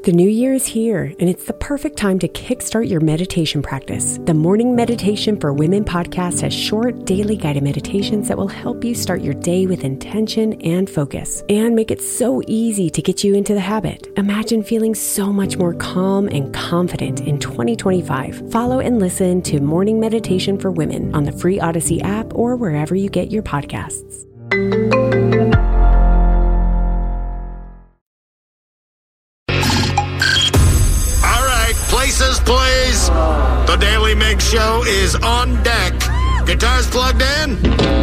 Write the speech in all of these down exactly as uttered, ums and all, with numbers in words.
The new year is here, and it's the perfect time to kickstart your meditation practice. The Morning Meditation for Women podcast has short, daily guided meditations that will help you start your day with intention and focus, and make it so easy to get you into the habit. Imagine feeling so much more calm and confident in twenty twenty-five. Follow and listen to Morning Meditation for Women on the free Odyssey app or wherever you get your podcasts. Places, please. The Daily Mix Show is on deck. Guitars plugged in.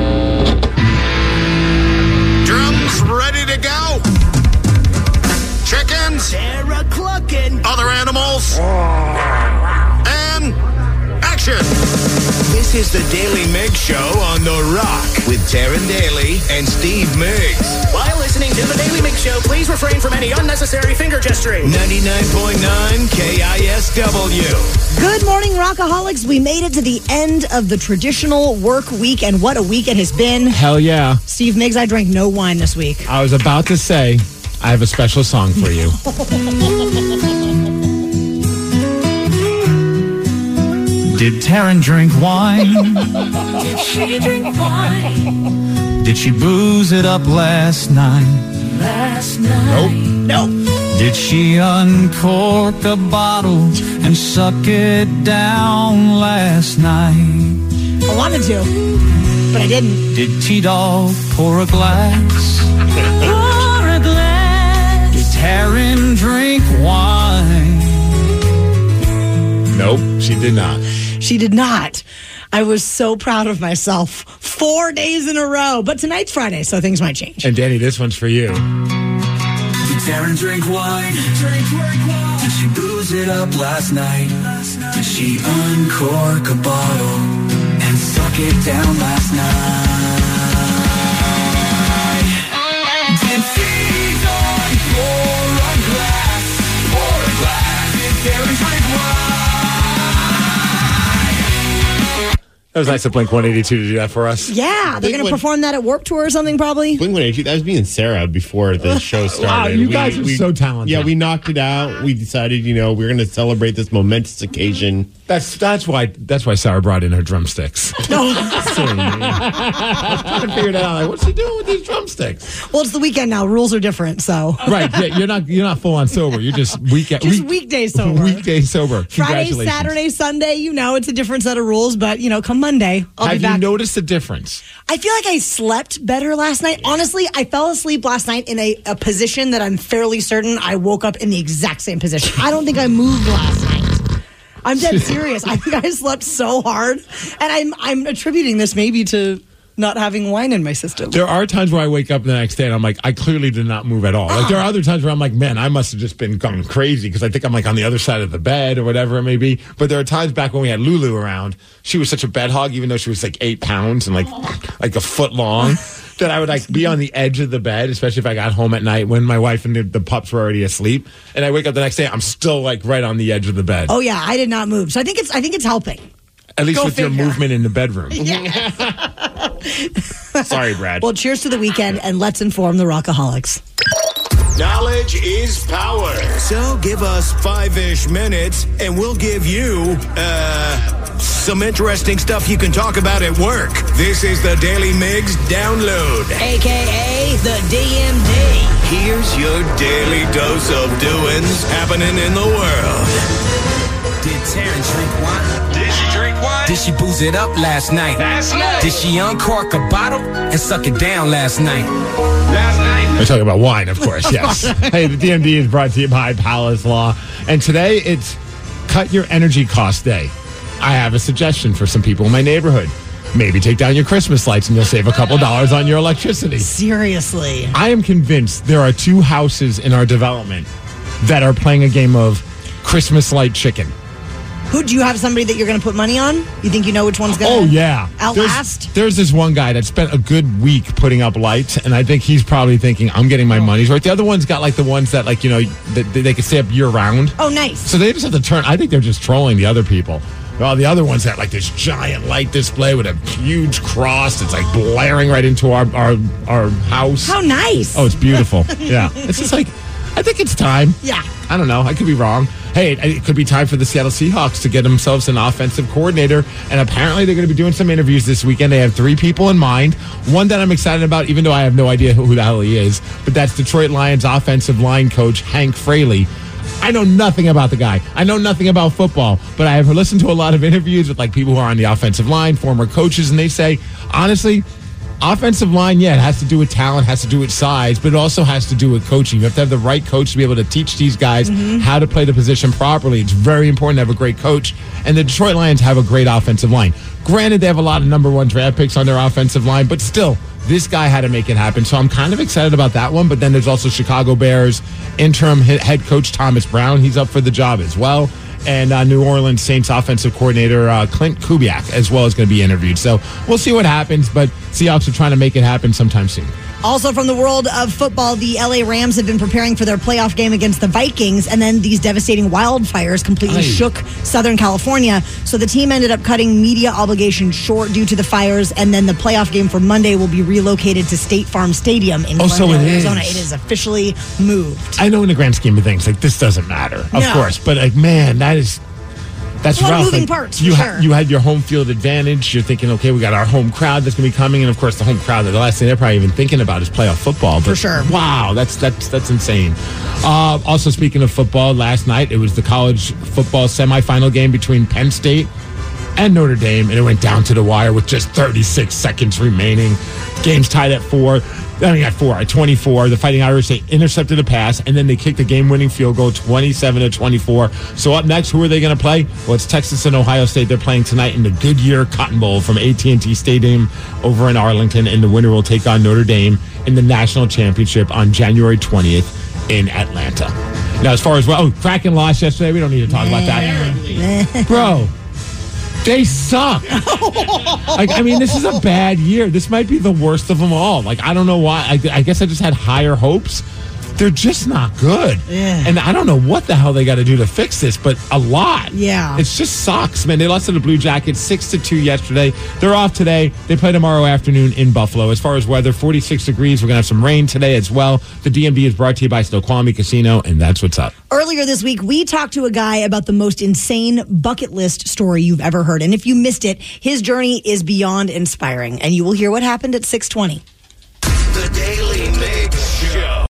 Drums ready to go. Chickens. Other animals. And action. This is the Daily Mix Show on The Rock with Taryn Daly and Steve Miggs. While listening to the Daily Mix Show, please refrain from any unnecessary finger gesturing. ninety-nine point nine K I S W. Good morning, Rockaholics. We made it to the end of the traditional work week, and what a week it has been. Hell yeah. Steve Miggs, I drank no wine this week. I was about to say, I have a special song for you. Did Taryn drink wine? Did she drink wine? Did she booze it up last night? Last night? Nope. Nope. Did she uncork a bottle and suck it down last night? I wanted to, but I didn't. Did T-Dog pour a glass? Pour a glass. Did Taryn drink wine? Nope, she did not. She did not. I was so proud of myself. Four days in a row. But tonight's Friday, so things might change. And Danny, this one's for you. Did Taryn drink wine? Drink, drink wine? Did she booze it up last night? last night? Did she uncork a bottle and suck it down last night? Did T-Dog pour a glass? Pour a glass? Did Taryn drink wine? That was nice of Blink one eighty-two to do that for us. Yeah, they're going to perform that at Warped Tour or something, probably. Blink one eighty-two, that was me and Sarah before the show started. Wow, you We- guys are we- so talented. Yeah, we knocked it out. We decided, you know, we we're going to celebrate this momentous occasion. That's that's why that's why Sarah brought in her drumsticks. No. Silly me. I was trying to figure it out. Like, what's she doing with these drumsticks? Well, it's the weekend now. Rules are different, so. Right, yeah, you're not you're not full on sober. You're just weekend Just week, weekday sober. Weekday sober. Friday, Congratulations. Saturday, Sunday, you know, it's a different set of rules, but, you know, come Monday, I'll Have be back. you noticed a difference? I feel like I slept better last night. Honestly, I fell asleep last night in a, a position that I'm fairly certain I woke up in the exact same position. I don't think I moved last night. I'm dead serious. I think I slept so hard, and I'm I'm attributing this maybe to not having wine in my system. There are times where I wake up the next day and I'm like, I clearly did not move at all. Like there are other times where I'm like, man, I must have just been gone crazy because I think I'm like on the other side of the bed or whatever it may be. But there are times back when we had Lulu around, she was such a bed hog, even though she was like eight pounds and like like a foot long, that I would like be on the edge of the bed, especially if I got home at night when my wife and the, the pups were already asleep. And I wake up the next day, I'm still like right on the edge of the bed. Oh yeah, I did not move. So I think it's I think it's helping. At least Go with figure. your movement in the bedroom. Sorry, Brad. Well, cheers to the weekend, and let's inform the Rockaholics. Knowledge is power. So give us five-ish minutes, and we'll give you, uh, some interesting stuff you can talk about at work. This is the Daily Mix Download. A K A the D M D. Here's your daily dose of doings happening in the world. Did Taryn drink wine? Did she drink wine? Did she booze it up last night? Last night. Did she uncork a bottle and suck it down last night? Last night. We're talking about wine, of course, yes. Hey, the D M D is brought to you by Palace Law. And today it's Cut Your Energy Cost Day. I have a suggestion for some people in my neighborhood. Maybe take down your Christmas lights and you'll save a couple dollars on your electricity. Seriously. I am convinced there are two houses in our development that are playing a game of Christmas light chicken. Who do you have somebody that you're going to put money on? You think you know which one's going to Oh, yeah. outlast? There's, there's this one guy that spent a good week putting up lights, and I think he's probably thinking, I'm getting my money's worth. The other one's got like the ones that, like, you know, that they, they can stay up year round. Oh, nice. So they just have to turn. I think they're just trolling the other people. Well, the other ones have like this giant light display with a huge cross. It's like blaring right into our our, our house. How nice. Oh, it's beautiful. Yeah. It's just like, I think it's time. Yeah. I don't know. I could be wrong. Hey, it, it could be time for the Seattle Seahawks to get themselves an offensive coordinator. And apparently they're going to be doing some interviews this weekend. They have three people in mind. One that I'm excited about, even though I have no idea who, who the hell he is. But that's Detroit Lions offensive line coach Hank Fraley. I know nothing about the guy. I know nothing about football. But I have listened to a lot of interviews with like people who are on the offensive line, former coaches, and they say, honestly, offensive line, yeah, it has to do with talent, has to do with size, but it also has to do with coaching. You have to have the right coach to be able to teach these guys mm-hmm. how to play the position properly. It's very important to have a great coach. And the Detroit Lions have a great offensive line. Granted, they have a lot of number one draft picks on their offensive line, but still, this guy had to make it happen. So I'm kind of excited about that one. But then there's also Chicago Bears interim head coach Thomas Brown. He's up for the job as well. And uh, New Orleans Saints offensive coordinator uh, Clint Kubiak as well is going to be interviewed. So we'll see what happens, but Seahawks are trying to make it happen sometime soon. Also from the world of football, the L A Rams have been preparing for their playoff game against the Vikings, and then these devastating wildfires completely Aye. shook Southern California. So the team ended up cutting media obligations short due to the fires, and then the playoff game for Monday will be relocated to State Farm Stadium in oh, Glendale, so it Arizona. Is. It is officially moved. I know in the grand scheme of things, like this doesn't matter, of no. course, but like, man, that is... That's a lot rough. of moving like, parts, you, for ha- sure. you had your home field advantage. You're thinking, okay, we got our home crowd that's going to be coming. And, of course, the home crowd, the last thing they're probably even thinking about is playoff football. But, for sure. Wow, that's that's that's insane. Uh, also, speaking of football, last night it was the college football semifinal game between Penn State and Notre Dame, and it went down to the wire with just thirty-six seconds remaining. Game's tied at four. I mean, at four, at twenty-four. The Fighting Irish, they intercepted a pass, and then they kicked the game-winning field goal, twenty-seven to twenty-four. So up next, who are they going to play? Well, it's Texas and Ohio State. They're playing tonight in the Goodyear Cotton Bowl from A T and T Stadium over in Arlington, and the winner will take on Notre Dame in the national championship on January twentieth in Atlanta. Now, as far as, well, oh, Kraken lost yesterday. We don't need to talk about that. Bro. They suck. Like, I mean, this is a bad year. This might be the worst of them all. Like, I don't know why. I, I guess I just had higher hopes. They're just not good. Yeah. And I don't know what the hell they got to do to fix this, but a lot. Yeah. It just sucks, man. They lost to the Blue Jackets six to two yesterday. They're off today. They play tomorrow afternoon in Buffalo. As far as weather, forty-six degrees. We're going to have some rain today as well. The D M V is brought to you by Snoqualmie Casino, and that's what's up. Earlier this week, we talked to a guy about the most insane bucket list story you've ever heard. And if you missed it, his journey is beyond inspiring. And you will hear what happened at six twenty. The Daily Mix Show.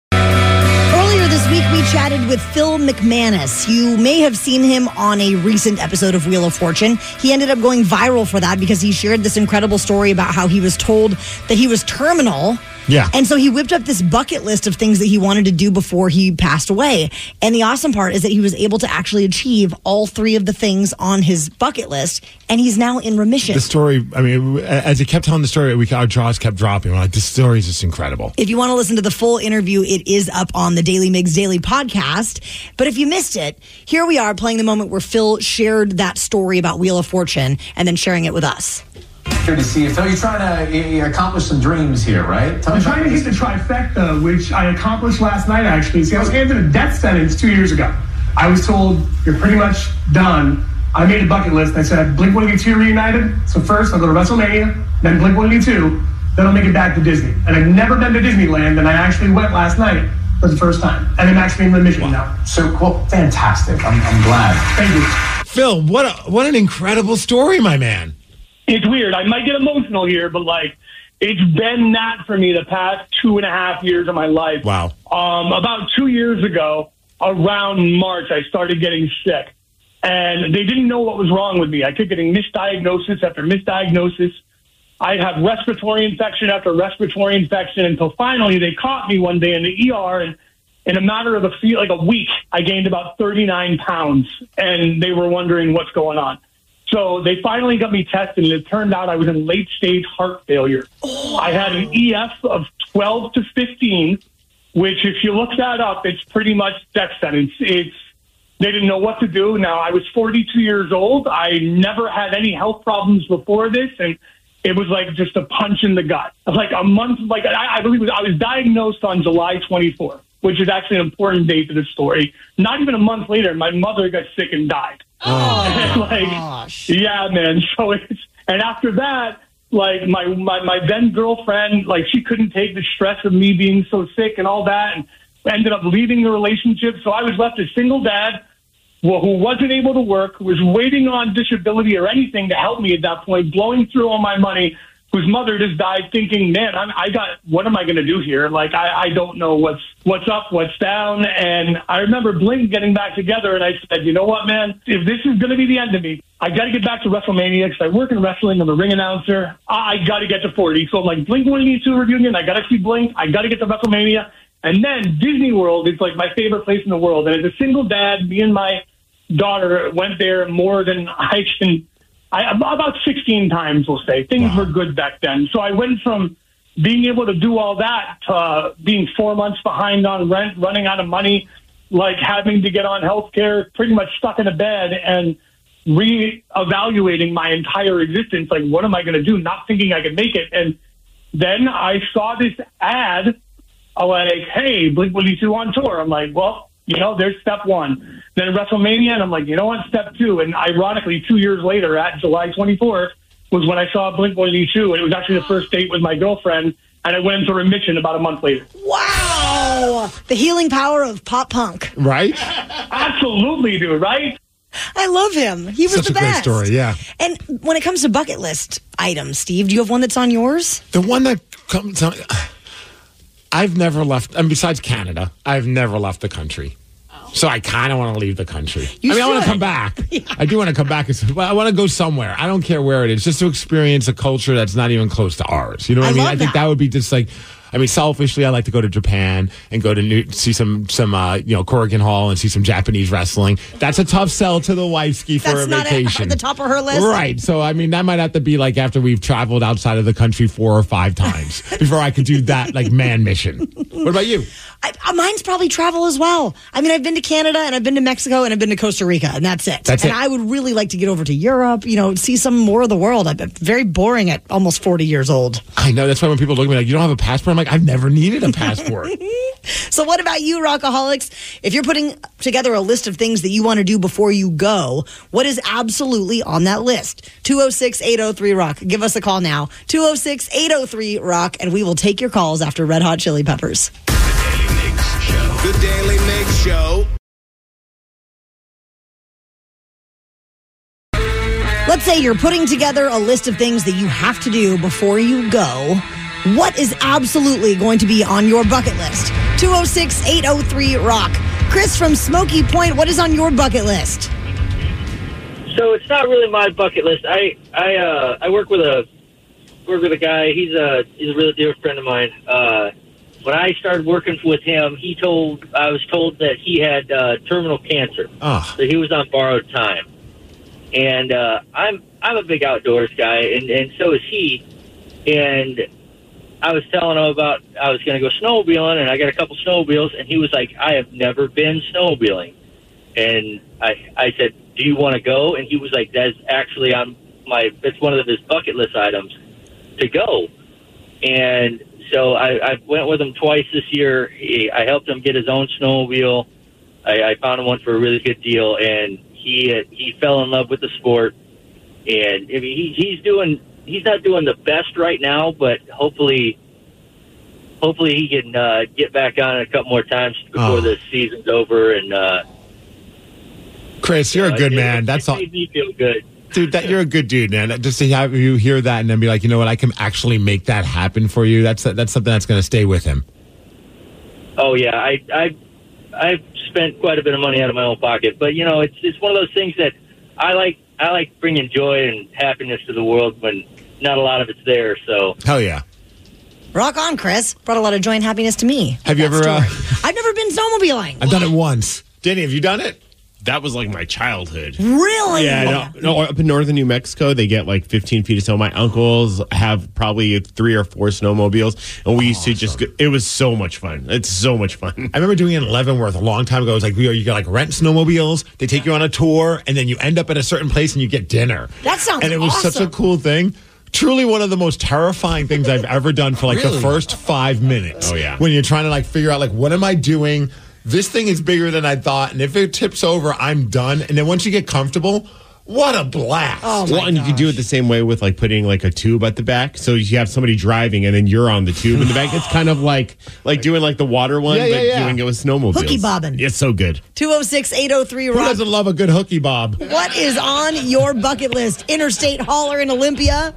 Earlier this week, we chatted with Phil McManus. You may have seen him on a recent episode of Wheel of Fortune. He ended up going viral for that because he shared this incredible story about how he was told that he was terminal. Yeah. And so he whipped up this bucket list of things that he wanted to do before he passed away. And the awesome part is that he was able to actually achieve all three of the things on his bucket list, and he's now in remission. The story, I mean, as he kept telling the story, we, our jaws kept dropping. We're like, this story is just incredible. If you want to listen to the full interview, it is up on the Daily Migs Daily podcast. But if you missed it, here we are playing the moment where Phil shared that story about Wheel of Fortune and then sharing it with us. Good to see you. Phil, you're trying to uh, accomplish some dreams here, right? Tell I'm me trying to hit the trifecta, which I accomplished last night, actually. See, I was handed a death sentence two years ago. I was told, you're pretty much done. I made a bucket list. I said, Blink one eighty-two reunited. So first, I'll go to WrestleMania, then Blink one eighty-two, then I'll make it back to Disney. And I've never been to Disneyland, and I actually went last night for the first time. And I'm actually in remission wow. now. So, well, fantastic. I'm, I'm glad. Thank you. Phil, what a, what an incredible story, my man. It's weird. I might get emotional here, but like, it's been that for me the past two and a half years of my life. Wow. Um, about two years ago, around March, I started getting sick. And they didn't know what was wrong with me. I kept getting misdiagnosis after misdiagnosis. I'd have respiratory infection after respiratory infection until finally they caught me one day in the E R. And in a matter of a few, like a week, I gained about thirty-nine pounds. And they were wondering what's going on. So they finally got me tested, and it turned out I was in late-stage heart failure. Oh. I had an E F of twelve to fifteen, which, if you look that up, it's pretty much death sentence. It's they didn't know what to do. Now, I was forty-two years old. I never had any health problems before this, and it was like just a punch in the gut. Like a month, like I, I believe it was, I was diagnosed on July twenty-fourth, which is actually an important date to the story. Not even a month later, my mother got sick and died. Oh, and like, gosh. Yeah, man. So it's, and after that, like my, my, my then girlfriend, like she couldn't take the stress of me being so sick and all that. And ended up leaving the relationship. So I was left a single dad well, who wasn't able to work, who was waiting on disability or anything to help me at that point, blowing through all my money, whose mother just died, thinking, man, I'm, I got, what am I going to do here? Like, I, I don't know what's what's up, what's down. And I remember Blink getting back together, and I said, you know what, man, if this is going to be the end of me, I got to get back to WrestleMania because I work in wrestling. I'm a ring announcer. I, I got to get to forty. So I'm like, Blink one eighty-two reunion, I got to see Blink. I got to get to WrestleMania. And then Disney World is like my favorite place in the world. And as a single dad, me and my daughter went there more than I can. I, about sixteen times, we'll say. Things wow. were good back then. So I went from being able to do all that to uh, being four months behind on rent, running out of money, like having to get on health care, pretty much stuck in a bed and re-evaluating my entire existence. Like, what am I going to do? Not thinking I could make it. And then I saw this ad like, hey, Blink one eighty-two on tour. I'm like, well, you know, there's step one. Then WrestleMania, and I'm like, you know what, step two. And ironically, two years later, at July twenty-fourth, was when I saw Blink one eighty-two, and it was actually the first date with my girlfriend, and I went into remission about a month later. Wow! The healing power of pop punk. Right? Absolutely, dude, right? I love him. He was Such the a best. great story, yeah. And when it comes to bucket list items, Steve, do you have one that's on yours? The one that comes on... I've never left, and besides Canada, I've never left the country. So I kind of want to leave the country. You I mean, should. I want to come back. Yeah. I do want to come back. And say, well, I want to go somewhere. I don't care where it is, just to experience a culture that's not even close to ours. You know what I, I mean? I think that. that would be just like, I mean, selfishly, I like to go to Japan and go to New, see some, some uh, you know, Corrigan Hall and see some Japanese wrestling. That's a tough sell to the wifeski for That's a not vacation. At the top of her list? Right. So, I mean, that might have to be like after we've traveled outside of the country four or five times before I could do that, like, man mission. What about you? I, uh, mine's probably travel as well. I mean, I've been to Canada and I've been to Mexico and I've been to Costa Rica, and that's it. That's and it. I would really like to get over to Europe, you know, see some more of the world. I'm very boring at almost forty years old. I know. That's why when people look at me like, you don't have a passport? I'm like, I've never needed a passport. So what about you, Rockaholics? If you're putting together a list of things that you want to do before you go, what is absolutely on that list? two oh six, eight oh three, rock. Give us a call now. two oh six, eight oh three, rock, and we will take your calls after Red Hot Chili Peppers. The Daily Mix Show. Let's say you're putting together a list of things that you have to do before you go. What is absolutely going to be on your bucket list? two oh six, eight oh three, rock. Chris from Smoky Point, what is on your bucket list? So it's not really my bucket list. I I uh, I work with a work with a guy. He's a he's a really dear friend of mine. Uh, when I started working with him, he told I was told that he had uh, terminal cancer. Oh. So he was on borrowed time. And uh, I'm I'm a big outdoors guy, and, and so is he. And I was telling him about I was going to go snowmobiling, and I got a couple snowmobiles, and he was like, I have never been snowmobiling. And I I said, do you want to go? And he was like, that's actually on my, it's one of his bucket list items to go. And so I, I went with him twice this year. He, I helped him get his own snowmobile. I, I found him one for a really good deal, and he uh, he fell in love with the sport. And I mean, he, he's doing he's not doing the best right now, but hopefully hopefully he can uh, get back on it a couple more times before oh. the season's over. And uh, Chris, you're you know, a good it, man. It, That's it all. made me feel good. Dude, that you're a good dude, man. Just to have you hear that and then be like, you know what, I can actually make that happen for you. That's that's something that's going to stay with him. Oh yeah, I I I've spent quite a bit of money out of my own pocket, but you know, it's it's one of those things that I like. I like bringing joy and happiness to the world when not a lot of it's there. So hell yeah, rock on, Chris. Brought a lot of joy and happiness to me. Have you ever? Uh, I've never been snowmobiling. I've done it once. Danny, have you done it? That was like my childhood. Really? Yeah, no, no, up in northern New Mexico, they get like fifteen feet of snow. My uncles have probably three or four snowmobiles, and we used to just, go, it was so much fun. It's so much fun. I remember doing it in Leavenworth a long time ago. It was like, you got like rent snowmobiles, they take you on a tour, and then you end up at a certain place and you get dinner. That sounds And it was awesome. such a cool thing. Truly one of the most terrifying things I've ever done for like Really? the first five minutes. Oh, yeah. When you're trying to like figure out like, what am I doing? This thing is bigger than I thought, and if it tips over, I'm done. And then once you get comfortable, What a blast. Oh, my Well, and you can do it the same way with like putting like a tube at the back. So you have somebody driving and then you're on the tube in the back. It's kind of like like doing like the water one, Yeah, yeah, but yeah. doing it with snowmobiles. Hooky bobbing. It's so good. two oh six, eight oh three, Who rock. doesn't love a good hooky bob? What is on your bucket list? Interstate hauler in Olympia?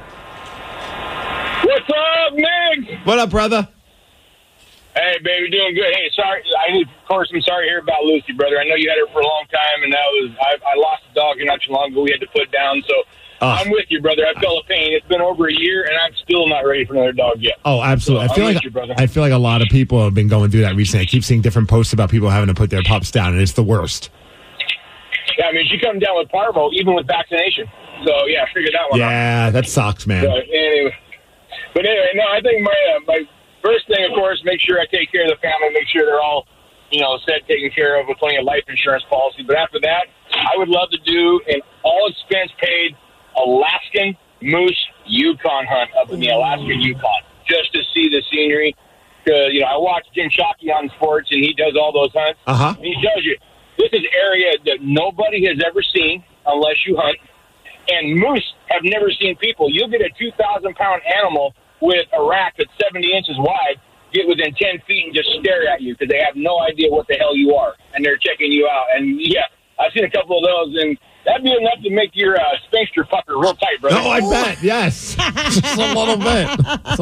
What's up, Migs? What up, brother? Hey, baby, doing good. Hey, sorry. I, of course, I'm sorry to hear about Lucy, brother. I know you had her for a long time, and that was I, I lost a dog not too long ago. We had to put down, so Uh, I'm with you, brother. I felt a pain. It's been over a year, and I'm still not ready for another dog yet. Oh, absolutely. So, I feel I'm like with you, brother. I feel like a lot of people have been going through that recently. I keep seeing different posts about people having to put their pups down, and it's the worst. Yeah, I mean, she comes down with parvo, even with vaccination. So, yeah, figure that one out. Yeah, that sucks, man. So, anyway, but anyway, no, I think my uh, my first thing, of course, make sure I take care of the family, make sure they're all, you know, set, taken care of with plenty of life insurance policy. But after that, I would love to do an all expense paid Alaskan moose Yukon hunt up in the Alaskan Yukon, just to see the scenery. Because, you know, I watch Jim Shockey on sports, and he does all those hunts. Uh-huh. And he tells you, this is area that nobody has ever seen unless you hunt. And moose have never seen people. You'll get a two thousand pound animal with a rack that's seventy inches wide, get within ten feet and just stare at you because they have no idea what the hell you are. And they're checking you out. And, yeah, I've seen a couple of those, and that'd be enough to make your uh, sphincter fucker real tight, brother. No, I bet. Yes. Just a little bit. It's a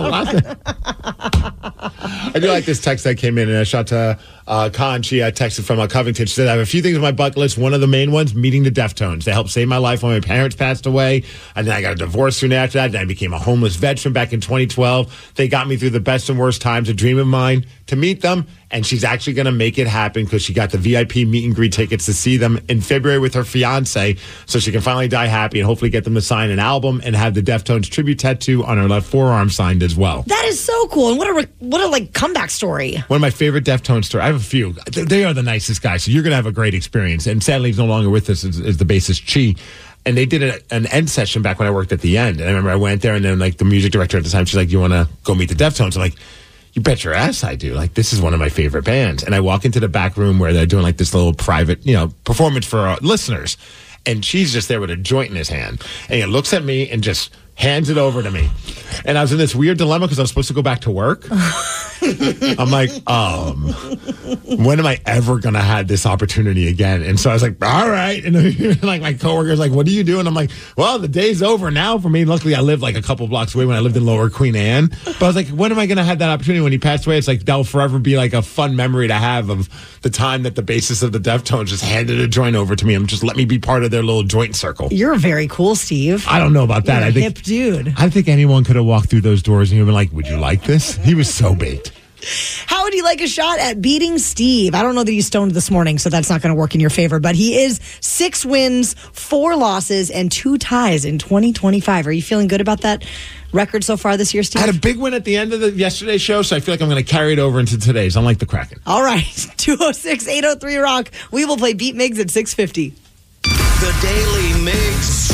lot. I do like this text that came in, and I shot to uh, Con. She uh, texted from uh, Covington. She said, I have a few things on my bucket list. One of the main ones, meeting the Deftones. They helped save my life when my parents passed away. And then I got a divorce soon after that. And I became a homeless veteran back in twenty twelve. They got me through the best and worst times, a dream of mine to meet them. And she's actually going to make it happen because she got the V I P meet and greet tickets to see them in February with her fiance, so she can finally die happy and hopefully get them to sign an album and have the Deftones tribute tattoo on her left forearm signed as well. That is so cool. And what a, re- what a like comeback story. One of my favorite Deftones stories. I have a few. They- They are the nicest guys, so you're going to have a great experience. And sadly, he's no longer with us is, is the bassist Chi. And they did a, an end session back when I worked at the End. And I remember I went there, and then like the music director at the time, she's like, "You want to go meet the Deftones?" I'm like, "You bet your ass I do. Like, this is one of my favorite bands." And I walk into the back room where they're doing like this little private, you know, performance for uh, listeners. And she's just there with a joint in his hand. And he looks at me and just hands it over to me. And I was in this weird dilemma because I was supposed to go back to work. I'm like, um, when am I ever going to have this opportunity again? And so I was like, all right. And like my coworker's like, what are you doing? I'm like, well, the day's over now for me. Luckily, I lived like a couple blocks away when I lived in Lower Queen Anne. But I was like, when am I going to have that opportunity? When he passed away, it's like, that'll forever be like a fun memory to have of the time that the bassist of the Deftones just handed a joint over to me and just let me be part of their little joint circle. You're very cool, Steve. I don't know about that. You're a I think hip dude. I think anyone could have walked through those doors and you've been like, would you like this? He was so baked. How would you like a shot at beating Steve? I don't know that he's stoned this morning, so that's not going to work in your favor. But he is six wins, four losses, and two ties in twenty twenty-five. Are you feeling good about that record so far this year, Steve? I had a big win at the end of the yesterday's show, so I feel like I'm going to carry it over into today's. I'm like the Kraken. All right. two oh six, eight oh three, rock. We will play Beat Migs at six fifty. The Daily Mix